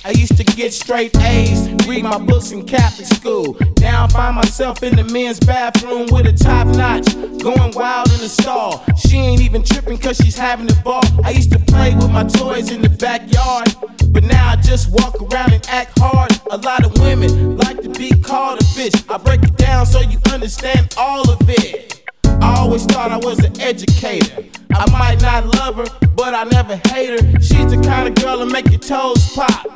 I used to get straight A's, read my books in Catholic school. Now I find myself in the men's bathroom with a top notch, going wild in the stall. She ain't even tripping cause she's having the ball. I used to play with my toys in the backyard, but now I just walk around and act hard. A lot of women like to be called a bitch. I break it down so you understand all of it. I always thought I was an educator. I might not love her, but I never hate her. She's the kind of girl that make your toes pop.